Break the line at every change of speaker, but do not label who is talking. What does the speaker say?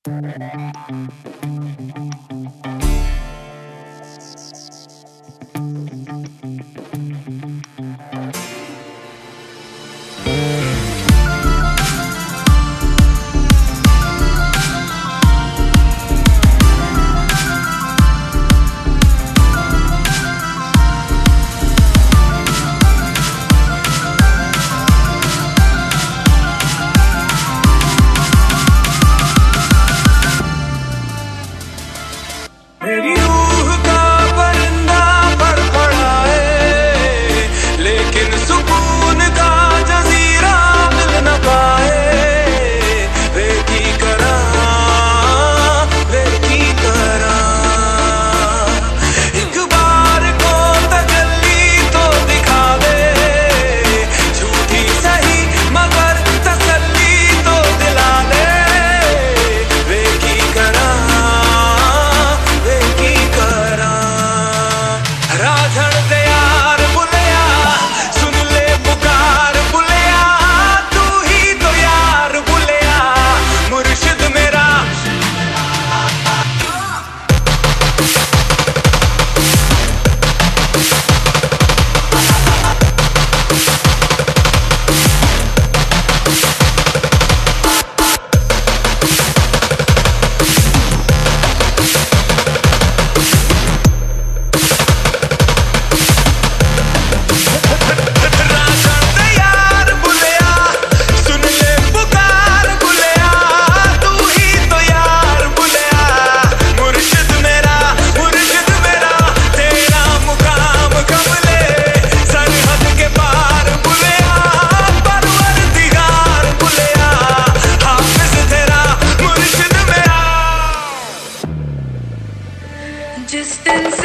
मेरी रूह का परिंदा पर पड़ा है, लेकिन सुकून का जजीरा मिल न पाए। वे की करा एक बार को तजल्ली तो दिखा दे, झूठी सही मगर तसल्ली तो दिला दे। वे की करा राझण दे यार बुलिया, सुन ले पुकार बुलिया, तू ही तो यार बुलिया मुर्शिद मेरा।
जिस दिन